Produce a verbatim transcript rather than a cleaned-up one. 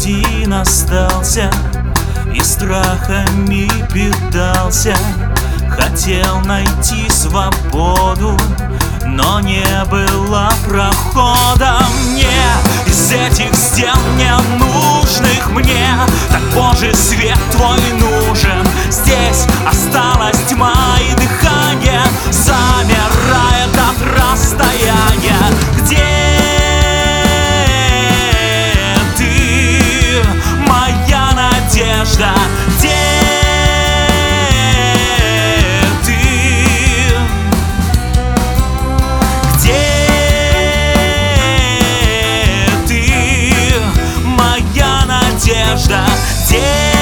один остался и страхами питался. Хотел найти свободу, но не было прохода. Мне из этих стен ненужных мне так, Боже, свет Твой нужен. Здесь осталась тьма и дыхание замирает от расстояния. Где ты, моя надежда? Где надежда, где